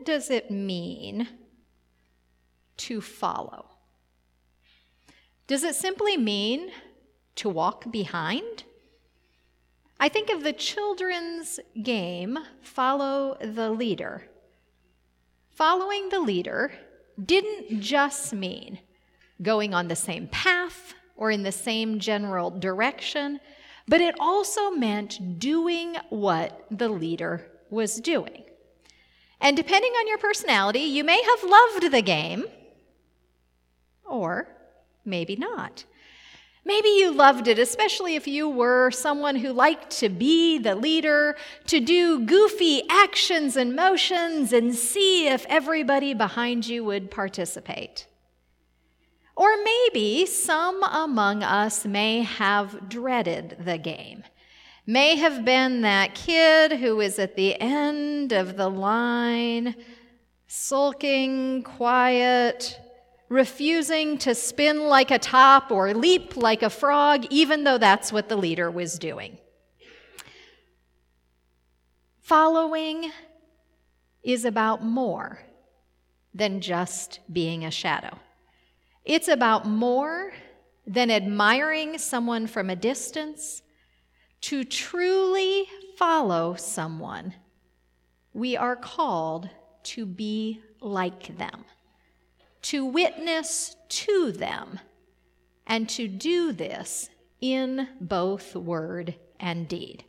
does it mean to follow? Does it simply mean to walk behind? I think of the children's game, Follow the Leader. Following the leader didn't just mean going on the same path or in the same general direction, but it also meant doing what the leader was doing. And depending on your personality, you may have loved the game, or maybe not. Maybe you loved it, especially if you were someone who liked to be the leader, to do goofy actions and motions and see if everybody behind you would participate. Or maybe some among us may have dreaded the game, may have been that kid who is at the end of the line, sulking, quiet, refusing to spin like a top or leap like a frog, even though that's what the leader was doing. Following is about more than just being a shadow. It's about more than admiring someone from a distance. To truly follow someone, we are called to be like them, to witness to them, and to do this in both word and deed.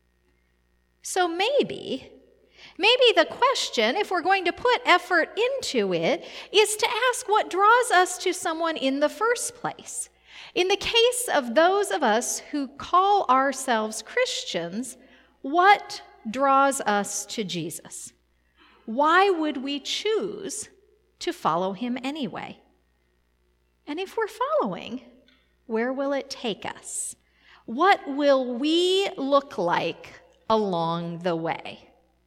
So maybe the question, if we're going to put effort into it, is to ask what draws us to someone in the first place. In the case of those of us who call ourselves Christians, what draws us to Jesus? Why would we choose to follow him anyway? And if we're following, where will it take us? What will we look like along the way?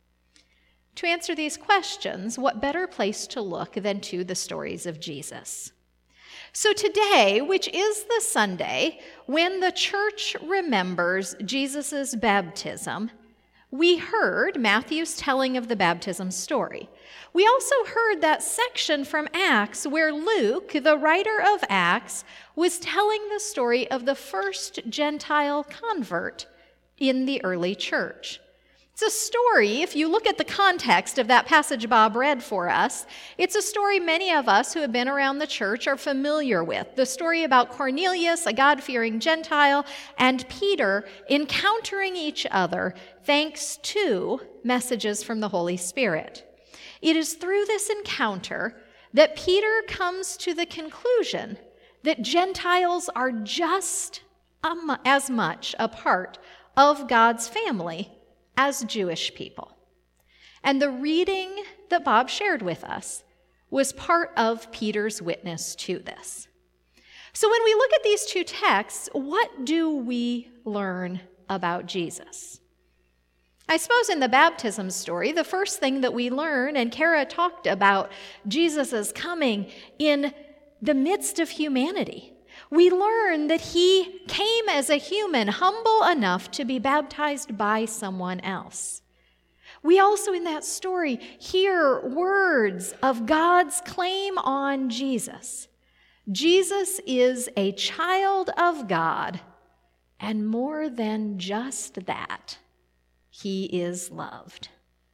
To answer these questions, what better place to look than to the stories of Jesus? So today, which is the Sunday when the church remembers Jesus' baptism, we heard Matthew's telling of the baptism story. We also heard that section from Acts where Luke, the writer of Acts, was telling the story of the first Gentile convert in the early church. It's a story, if you look at the context of that passage Bob read for us, it's a story many of us who have been around the church are familiar with. The story about Cornelius, a God-fearing Gentile, and Peter encountering each other thanks to messages from the Holy Spirit. It is through this encounter that Peter comes to the conclusion that Gentiles are just as much a part of God's family as Jewish people. And the reading that Bob shared with us was part of Peter's witness to this. So when we look at these two texts, what do we learn about Jesus? I suppose in the baptism story, the first thing that we learn, and Kara talked about Jesus' coming in the midst of humanity. We learn that he came as a human, humble enough to be baptized by someone else. We also, in that story, hear words of God's claim on Jesus. Jesus is a child of God, and more than just that, he is loved.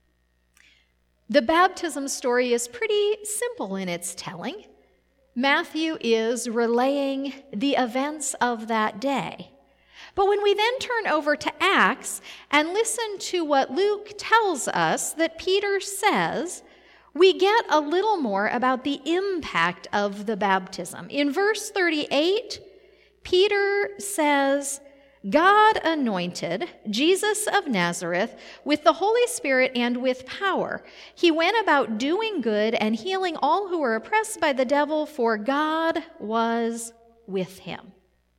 The baptism story is pretty simple in its telling. Matthew is relaying the events of that day. But when we then turn over to Acts and listen to what Luke tells us that Peter says, we get a little more about the impact of the baptism. In verse 38, Peter says, God anointed Jesus of Nazareth with the Holy Spirit and with power. He went about doing good and healing all who were oppressed by the devil, for God was with him.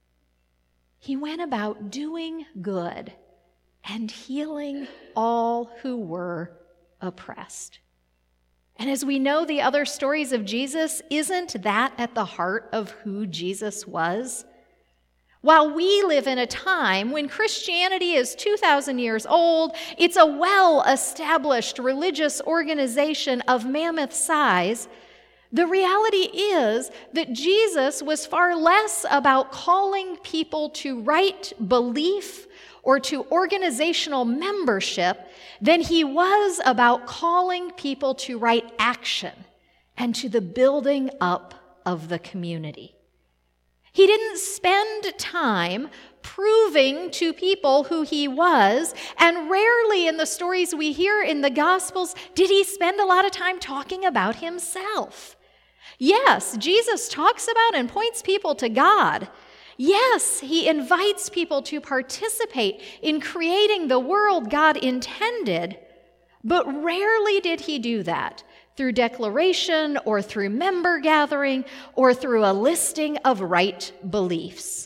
He went about doing good and healing all who were oppressed. And as we know the other stories of Jesus, isn't that at the heart of who Jesus was? While we live in a time when Christianity is 2,000 years old, it's a well-established religious organization of mammoth size, the reality is that Jesus was far less about calling people to right belief or to organizational membership than he was about calling people to right action and to the building up of the community. He didn't spend time proving to people who he was, and rarely in the stories we hear in the Gospels did he spend a lot of time talking about himself. Yes, Jesus talks about and points people to God. Yes, he invites people to participate in creating the world God intended, but rarely did he do that through declaration or through member gathering or through a listing of right beliefs.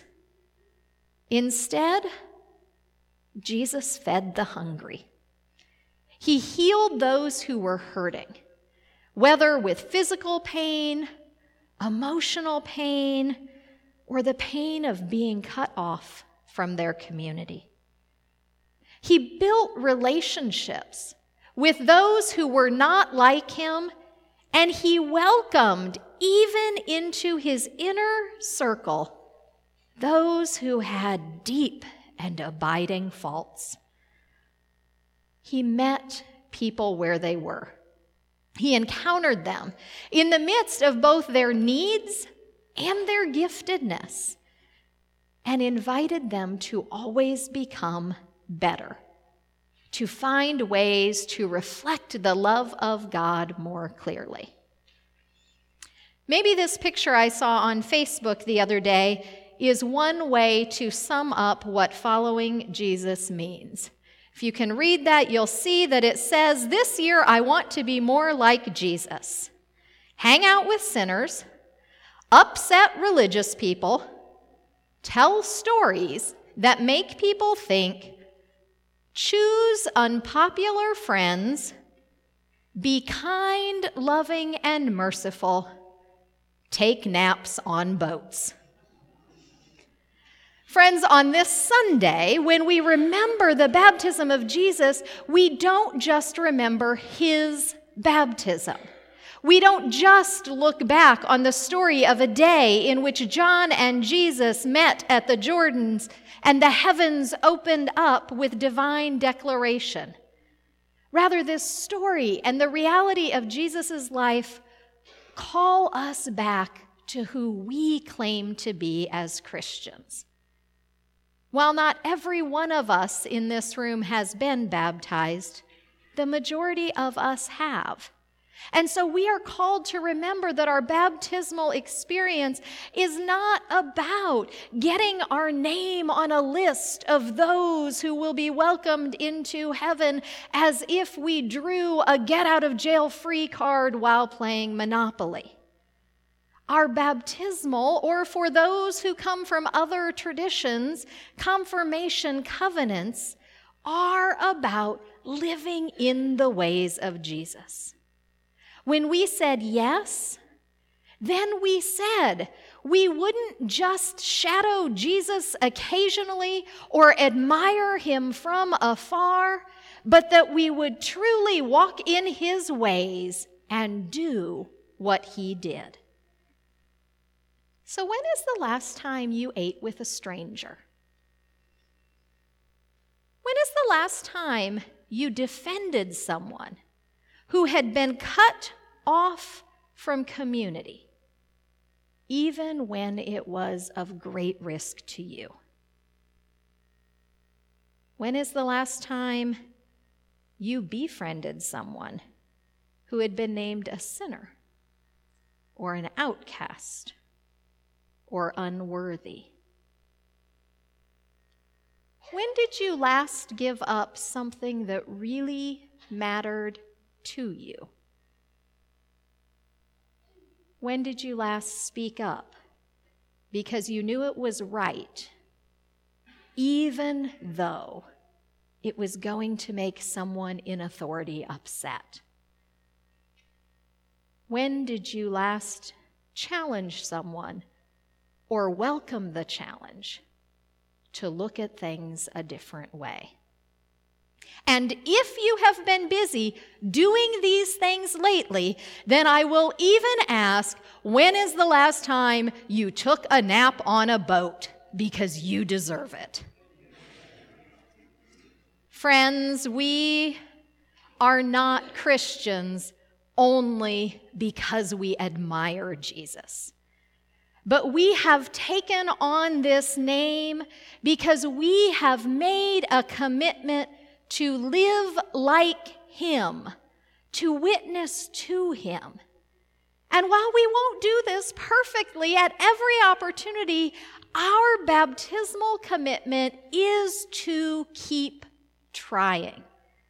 Instead, Jesus fed the hungry. He healed those who were hurting, whether with physical pain, emotional pain, or the pain of being cut off from their community. He built relationships with those who were not like him, and he welcomed even into his inner circle those who had deep and abiding faults. He met people where they were. He encountered them in the midst of both their needs and their giftedness, and invited them to always become better, to find ways to reflect the love of God more clearly. Maybe this picture I saw on Facebook the other day is one way to sum up what following Jesus means. If you can read that, you'll see that it says, "This year I want to be more like Jesus. Hang out with sinners, upset religious people, tell stories that make people think, choose unpopular friends, be kind, loving, and merciful, take naps on boats." Friends, on this Sunday, when we remember the baptism of Jesus, we don't just remember his baptism. We don't just look back on the story of a day in which John and Jesus met at the Jordans and the heavens opened up with divine declaration. Rather, this story and the reality of Jesus' life call us back to who we claim to be as Christians. While not every one of us in this room has been baptized, the majority of us have. And so we are called to remember that our baptismal experience is not about getting our name on a list of those who will be welcomed into heaven as if we drew a get-out-of-jail-free card while playing Monopoly. Our baptismal, or for those who come from other traditions, confirmation covenants, are about living in the ways of Jesus. When we said yes, then we said we wouldn't just shadow Jesus occasionally or admire him from afar, but that we would truly walk in his ways and do what he did. So when is the last time you ate with a stranger? When is the last time you defended someone who had been cut off from community, even when it was of great risk to you? When is the last time you befriended someone who had been named a sinner or an outcast or unworthy? When did you last give up something that really mattered to you? When did you last speak up because you knew it was right, even though it was going to make someone in authority upset? When did you last challenge someone or welcome the challenge to look at things a different way. And if you have been busy doing these things lately, then I will even ask, when is the last time you took a nap on a boat? Because you deserve it. Friends, we are not Christians only because we admire Jesus. But we have taken on this name because we have made a commitment to live like him, to witness to him. And while we won't do this perfectly at every opportunity, our baptismal commitment is to keep trying.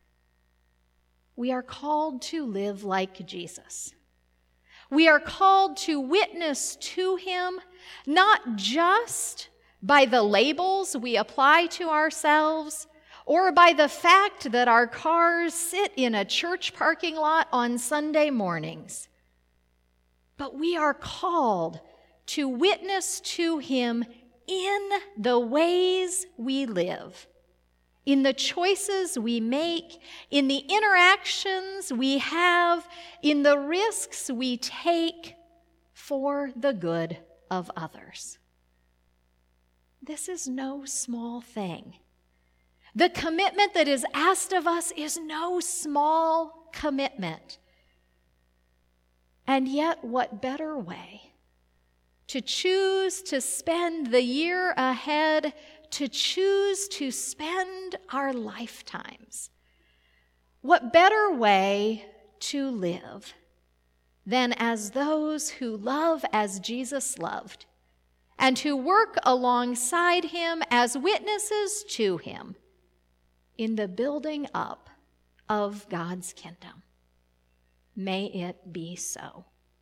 We are called to live like Jesus. We are called to witness to him, not just by the labels we apply to ourselves, or by the fact that our cars sit in a church parking lot on Sunday mornings. But we are called to witness to him in the ways we live, in the choices we make, in the interactions we have, in the risks we take for the good of others. This is no small thing. The commitment that is asked of us is no small commitment. And yet, what better way to choose to spend the year ahead, to choose to spend our lifetimes? What better way to live than as those who love as Jesus loved, and who work alongside him as witnesses to him in the building up of God's kingdom? May it be so.